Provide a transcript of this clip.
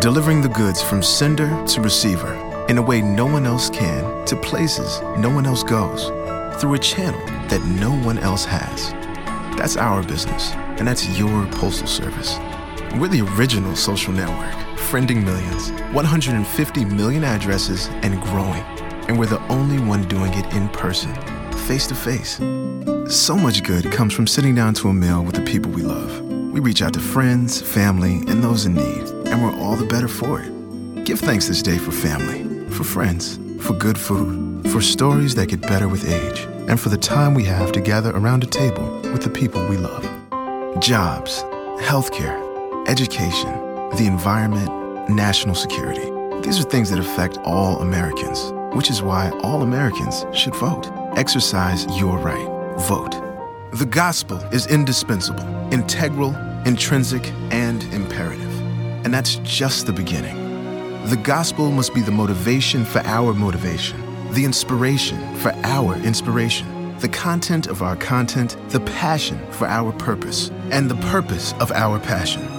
delivering the goods from sender to receiver in a way no one else can, to places no one else goes, through a channel that no one else has. That's our business, and that's your Postal Service. We're the original social network, friending millions, 150 million addresses, and growing. And we're the only one doing it in person, face to face. So much good comes from sitting down to a meal with the people we love. We reach out to friends, family, and those in need, and we're all the better for it. Give thanks this day for family, for friends, for good food, for stories that get better with age, and for the time we have to gather around a table with the people we love. Jobs, healthcare, education, the environment, national security. These are things that affect all Americans, which is why all Americans should vote. Exercise your right. Vote. The gospel is indispensable, integral, intrinsic, and imperative. And that's just the beginning. The gospel must be the motivation for our motivation, the inspiration for our inspiration, the content of our content, the passion for our purpose, and the purpose of our passion.